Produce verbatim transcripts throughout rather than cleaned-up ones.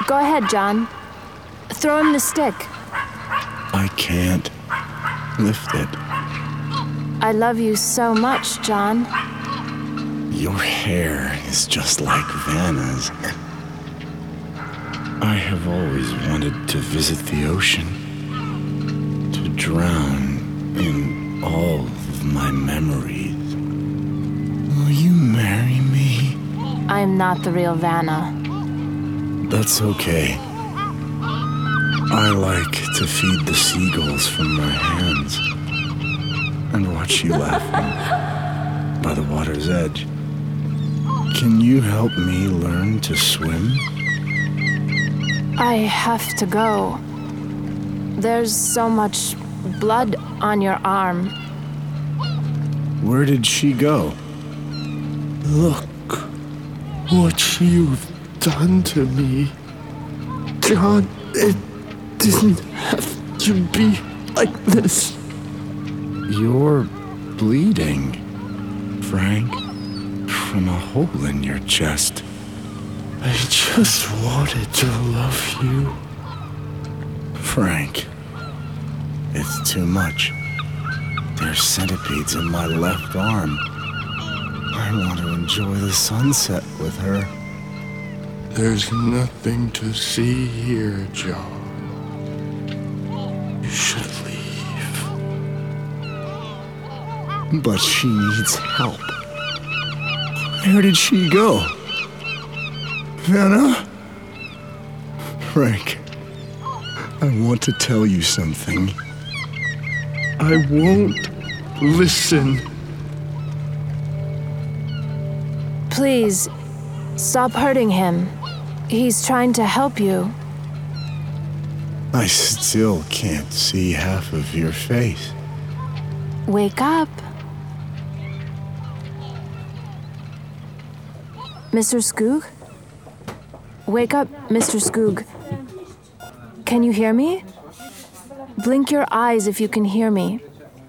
Go ahead, John. Throw him the stick. I can't lift it. I love you so much, John. Your hair is just like Vanna's. I have always wanted to visit the ocean, to drown in all of my memories. Will you marry me? I'm not the real Vanna. That's okay. I like to feed the seagulls from my hands and watch you laughing by the water's edge. Can you help me learn to swim? I have to go. There's so much blood on your arm. Where did she go? Look what you've done to me. John, it didn't have to be like this. You're bleeding, Frank, from a hole in your chest. I just wanted to love you. Frank, it's too much. There's centipedes in my left arm. I want to enjoy the sunset with her. There's nothing to see here, John. You should leave. But she needs help. Where did she go? Vanna? Frank, I want to tell you something. I won't listen. Please, stop hurting him. He's trying to help you. I still can't see half of your face. Wake up. Mister Skoog? Wake up, Mister Skoog. Can you hear me? Blink your eyes if you can hear me.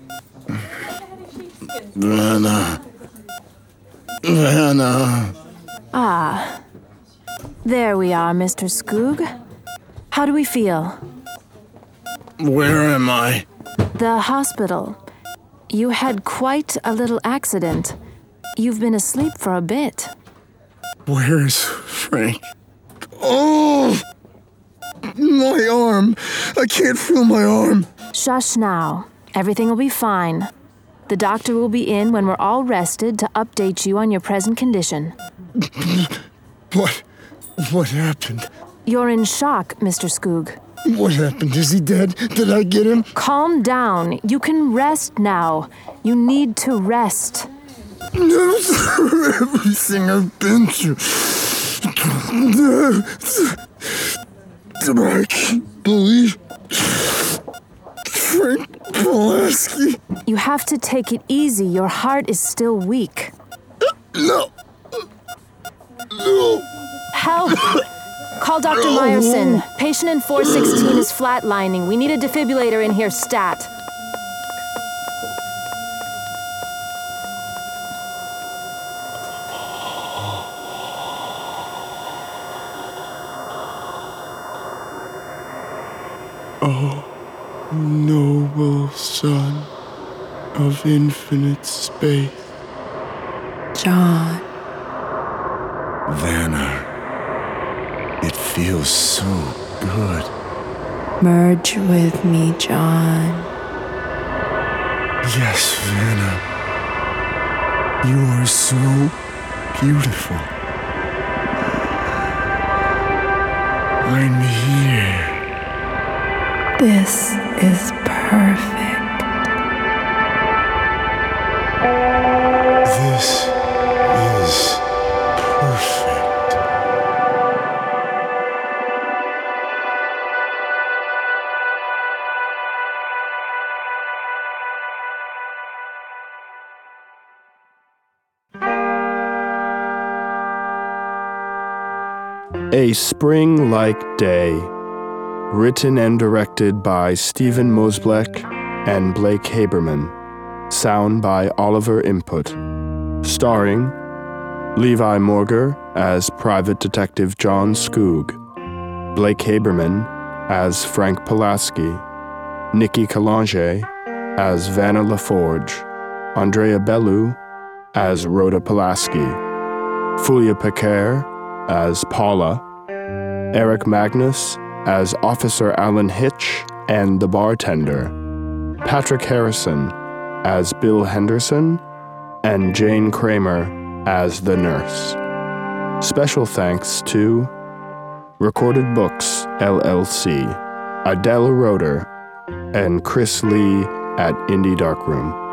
Vanna. Vanna. Ah. There we are, Mister Skoog. How do we feel? Where am I? The hospital. You had quite a little accident. You've been asleep for a bit. Where's Frank? Oh! My arm! I can't feel my arm! Shush now. Everything will be fine. The doctor will be in when we're all rested to update you on your present condition. What? What happened? You're in shock, Mister Skoog. What happened? Is he dead? Did I get him? Calm down. You can rest now. You need to rest. Everything I've been through. I can't believe Frank Pulaski. You have to take it easy. Your heart is still weak. No. No. Help! Call Doctor Meyerson. Patient in four sixteen is flatlining. We need a defibrillator in here stat. Oh, noble son of infinite space. John. Vanna. It feels so good. Merge with me, John. Yes, Vanna. You are so beautiful. I'm here. This is perfect. This is perfect. A Spring-Like Day, written and directed by Stephen Mosblek and Blake Haberman, sound by Oliver Input, starring Levi Morger as Private Detective John Skoog, Blake Haberman as Frank Pulaski, Nikki Kalange as Vanna LaForge, Andrea Bellew as Rhoda Pulaski, Fulia Paquer as Paula, Eric Magnus as Officer Alan Hitch and the bartender, Patrick Harrison as Bill Henderson, and Jane Kramer as the nurse. Special thanks to Recorded Books, L L C, Adela Roeder, and Chris Lee at Indie Darkroom.